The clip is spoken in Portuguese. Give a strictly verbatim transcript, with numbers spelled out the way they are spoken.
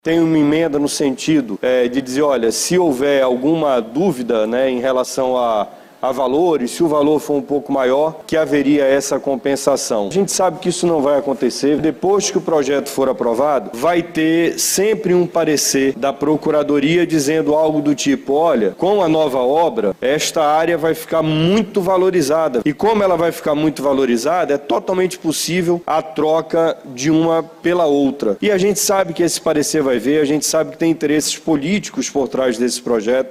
Tem uma emenda no sentido é, de dizer, olha, se houver alguma dúvida, né, em relação a, a valores, se o valor for um pouco maior, que haveria essa compensação. A gente sabe que isso não vai acontecer. Depois que o projeto for aprovado, vai ter sempre um parecer da Procuradoria dizendo algo do tipo, olha, com a nova obra, esta área vai ficar muito valorizada. E como ela vai ficar muito valorizada, é totalmente possível a troca de uma pela outra. E a gente sabe que esse parecer vai ver, a gente sabe que tem interesses políticos por trás desse projeto.